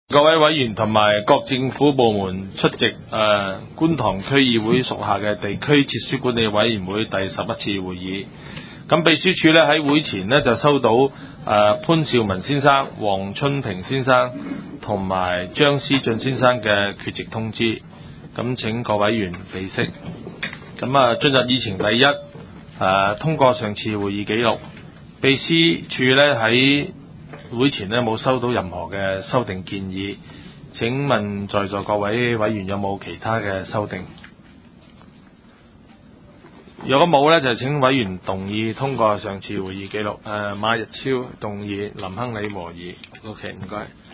各位委員同埋各政府部門出席觀塘區議會屬下嘅地區設施管理委員會第11次會議。咁秘書處呢喺會前呢就收到潘兆文先生、黃春平先生同埋張思俊先生嘅缺席通知。咁請各委員備悉。咁進入議程第一，通過上次會議記錄。秘書處呢喺會前呢冇收到任何嘅修訂建議。請問在座各位委員有冇其他嘅修訂？如果冇呢，就請委員動議通過上次會議記錄。馬日超動議，林亨利和議。OK，唔該。